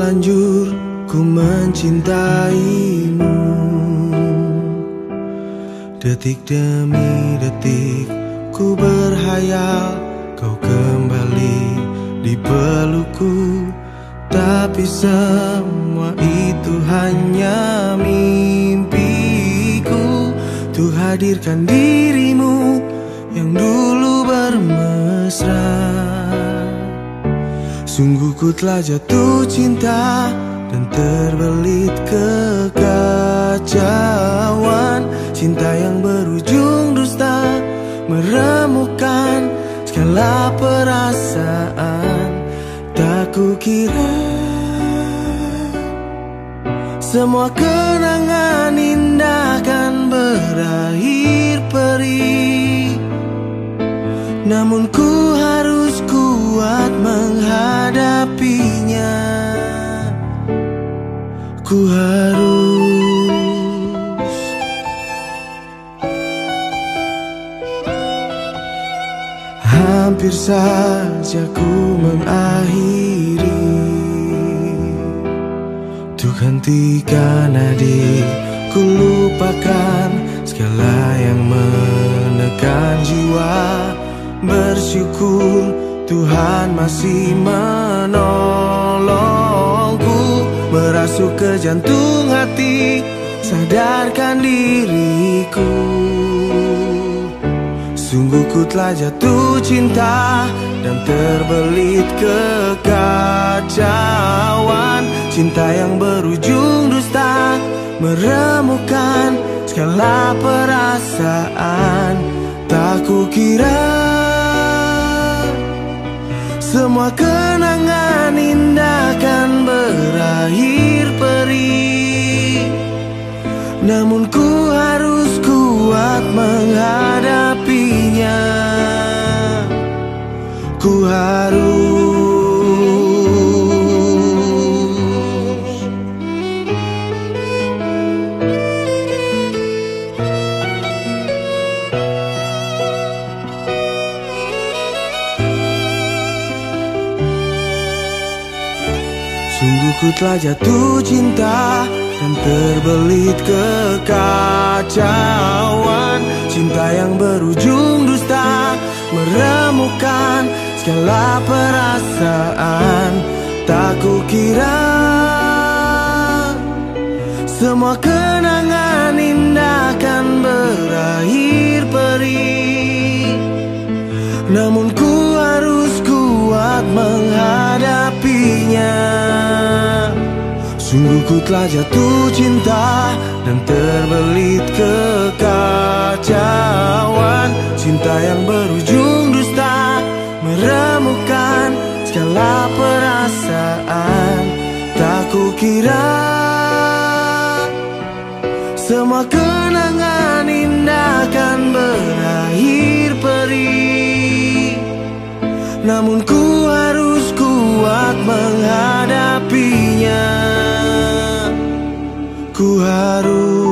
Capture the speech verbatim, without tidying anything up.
terlanjur ku mencintaimu. Detik demi detik ku berhayal kau kembali di pelukku, tapi semua itu hanya mimpiku. Tuh hadirkan dirimu yang dulu bermesra. Sungguh ku telah jatuh cinta dan terbelit kekacauan. Cinta yang berujung dusta, meremukkan segala perasaan. Tak kukira semua kenangan indah kan berakhir perih. Namun ku harus kuat menghadapinya. Ku harus hampir saja ku mengakhiri. Tuh hentikan adik, ku lupakan segala yang menekan jiwa. Bersyukur Tuhan masih menolongku. Merasuk ke jantung hati, sadarkan diriku. Sungguh ku telah jatuh cinta dan terbelit kekacauan. Cinta yang berujung dusta, meremukkan segala perasaan. Tak kukira semua kenangan indah kan berakhir perih. Namun ku harus kuat menghadapinya. Ku harus Sungguh ku telah jatuh cinta dan terbelit kekacauan. Cinta yang berujung dusta, meremukkan segala perasaan. Tak kukira semua kenangan indah kan berakhir perih. Namun ku harus kuat menghadapinya. Sungguh ku telah jatuh cinta dan terbelit kekacauan. Cinta yang berujung dusta, meremukkan segala perasaan. Tak kukira semua kenangan indah kan berakhir perih. Namun ku harus kuat menghadapinya. Ku harus